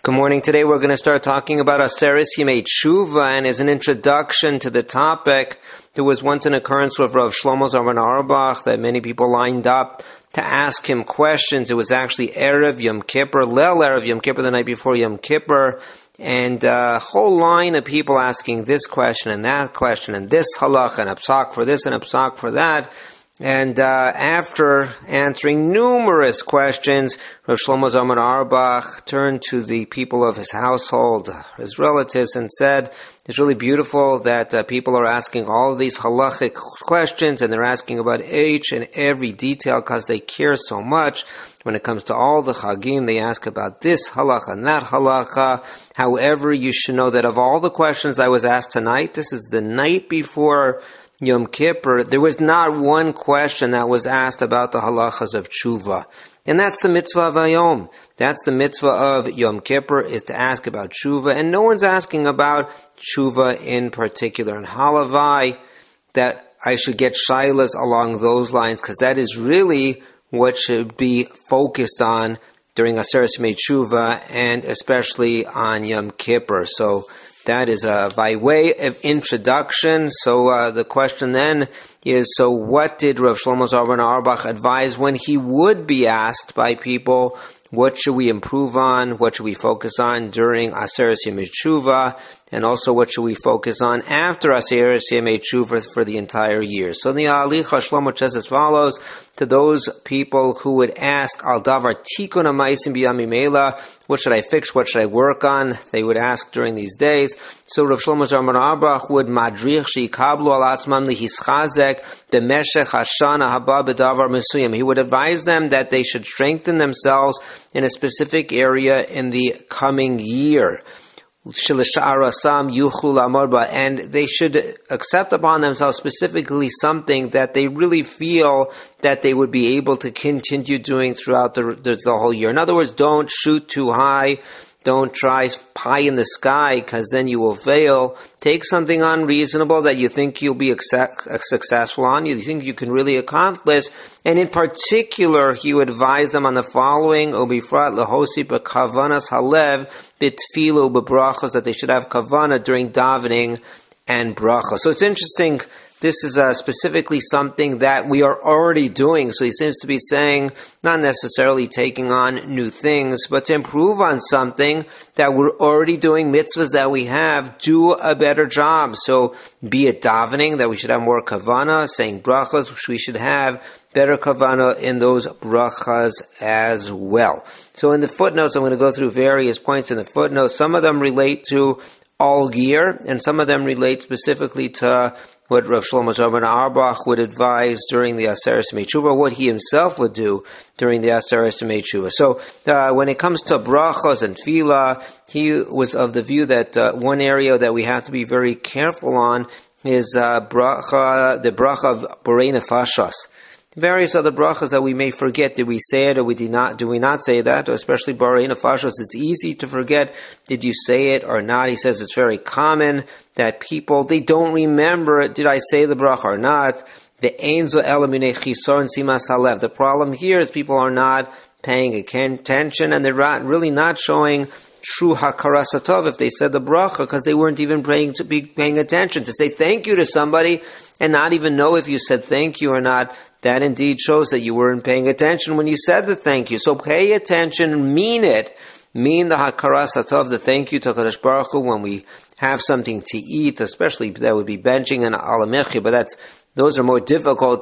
Good morning. Today we're going to start talking about Aseres Yemei Tshuva, and as an introduction to the topic, there was once an occurrence with Rav Shlomo Zalman Auerbach that many people lined up to ask him questions. It was actually Erev Yom Kippur, Leil Erev Yom Kippur, the night before Yom Kippur, and a whole line of people asking this question and that question and this halach and a psak for this and a psak for that. And after answering numerous questions, Rav Shlomo Zalman Auerbach turned to the people of his household, his relatives, and said, it's really beautiful that people are asking all of these halachic questions, and they're asking about each and every detail because they care so much. When it comes to all the chagim, they ask about this halacha and that halacha. However, you should know that of all the questions I was asked tonight, this is the night before Yom Kippur, there was not one question that was asked about the halachas of tshuva. And that's the mitzvah of Hayom. That's the mitzvah of Yom Kippur, is to ask about tshuva. And no one's asking about tshuva in particular. And halavai, that I should get shailas along those lines, because that is really what should be focused on during Aseres Yemei Tshuva, and especially on Yom Kippur. So that is by way of introduction. So the question then is, so what did Rav Shlomo Zalman Auerbach advise when he would be asked by people, what should we improve on, what should we focus on during Aseres Yemei Tshuva, and also what should we focus on after Aseres Yemei Tshuva for the entire year? So the Alicha Shlomo says as follows, to those people who would ask, Al davar tikun ha'maisim b'yamim eila, what should I fix, what should I work on? They would ask during these days. So Rav Shlomo Zalman Auerbach would madrich she'ikablu al atzmam lihischazek b'meshech hashana haba b'davar mesuyim. He would advise them that they should strengthen themselves in a specific area in the coming year. And they should accept upon themselves specifically something that they really feel that they would be able to continue doing throughout the whole year. In other words, don't shoot too high. Don't try pie in the sky, because then you will fail. Take something unreasonable that you think you'll be successful on, you think you can really accomplish. And in particular, he would advise them on the following, Ubifrat lehosi b'kavanas halev b'tfilu b'brachos, that they should have kavana during davening and brachos. So it's interesting. This is specifically something that we are already doing. So he seems to be saying, not necessarily taking on new things, but to improve on something that we're already doing, mitzvahs that we have, do a better job. So be it davening, that we should have more kavana, saying brachas, which we should have better kavana in those brachas as well. So in the footnotes, I'm going to go through various points in the footnotes. Some of them relate to all year, and some of them relate specifically to what Rav Shlomo Zalman Auerbach would advise during the Aseres Yemei Tshuva, what he himself would do during the Aseres Yemei Tshuva. So when it comes to brachos and tefillah, he was of the view that one area that we have to be very careful on is the bracha of borei nefashos. Various other brachas that we may forget. Did we say it or do we not say that? Or especially borei nefashos, it's easy to forget. Did you say it or not? He says it's very common that people, they don't remember, did I say the bracha or not? The einzo elamine chisorn simas halev. The problem here is people are not paying attention, and they're really not showing true hakaras hatov if they said the bracha, because they weren't even paying attention. To say thank you to somebody and not even know if you said thank you or not, that indeed shows that you weren't paying attention when you said the thank you. So pay attention, mean it. Mean the hakaras hatov, the thank you to Kadosh Baruch Hu, when we have something to eat, especially that would be benching and alamechi, but those are more difficult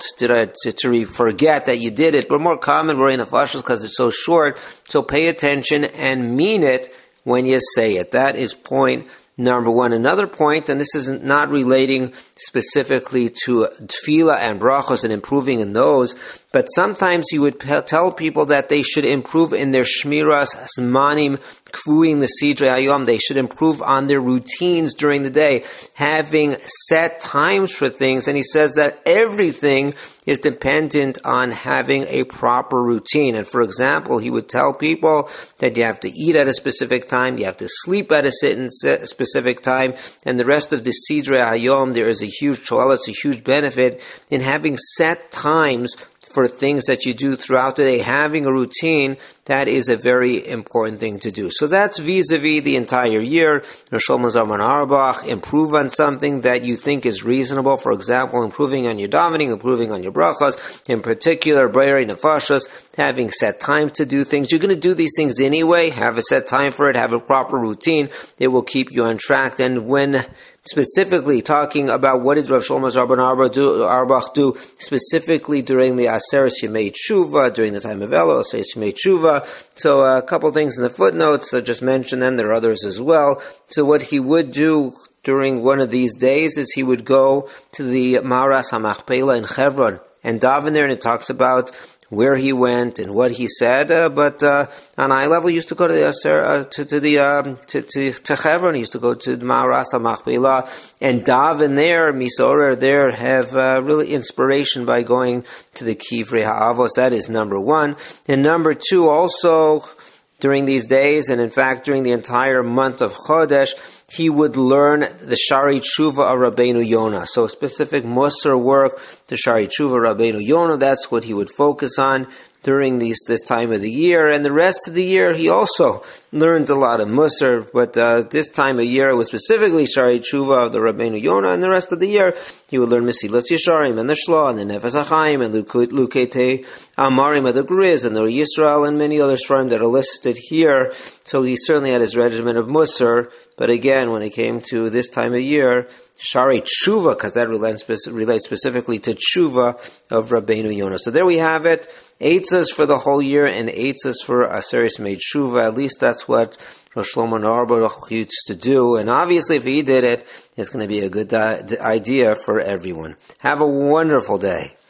to forget that you did it, but more common borei nefashos because it's so short. So pay attention and mean it when you say it. That is point number one. Another point, and this is not relating specifically to tefillah and brachos and improving in those, but sometimes you would tell people that they should improve in their shmiras zmanim kvuim the sidrei hayom. They should improve on their routines during the day, having set times for things. And he says that everything is dependent on having a proper routine. And for example, he would tell people that you have to eat at a specific time, you have to sleep at a specific time, and the rest of the sidrei hayom, there is a huge toilet, it's a huge benefit in having set times for things that you do throughout the day. Having a routine, that is a very important thing to do. So that's vis-a-vis the entire year. Rosh Shlomo Zalman Auerbach, improve on something that you think is reasonable. For example, improving on your davening, improving on your brachas, in particular, Brei Nefashos, having set time to do things. You're going to do these things anyway. Have a set time for it. Have a proper routine. It will keep you on track. And when specifically talking about what did Rav Shlomo Zalman Auerbach do specifically during the Aseres Yemei Tshuva, during the time of Elul, Aseres Yemei Tshuva. So a couple things in the footnotes, I just mentioned them, there are others as well. So what he would do during one of these days is he would go to the Ma'aras HaMachpelah in Hebron and daven there, and it talks about where he went and what he said, but on eye level, he used to go to Hebron. He used to go to the Ma'aras HaMachpelah and daven there, misorer there, have really inspiration by going to the Kivrei Ha'avos. That is number one. And number two, also during these days, and in fact during the entire month of Chodesh, he would learn the Shari Tshuva of Rabbeinu Yonah. So specific Musar work, the Shari Tshuva of Rabbeinu Yonah, that's what he would focus on during this time of the year. And the rest of the year, he also learned a lot of Musar, but this time of year, it was specifically Shari Tshuva of the Rabbeinu Yonah, and the rest of the year, he would learn Mesilas Yesharim, and the Shla, and the Nefesh HaChaim, and Luketei Amarim of the Griz, and the Yisrael, and many other Shvarim that are listed here. So he certainly had his regimen of Musar, but again, when it came to this time of year, Shari Tshuva, because that relates specifically to Tshuva of Rabbeinu Yonah. So there we have it. Eitzos for the whole year and eitzos for Aseres Yemei Tshuva. At least that's what Rosh Shlomo Auerbach used to do. And obviously if he did it, it's going to be a good idea for everyone. Have a wonderful day.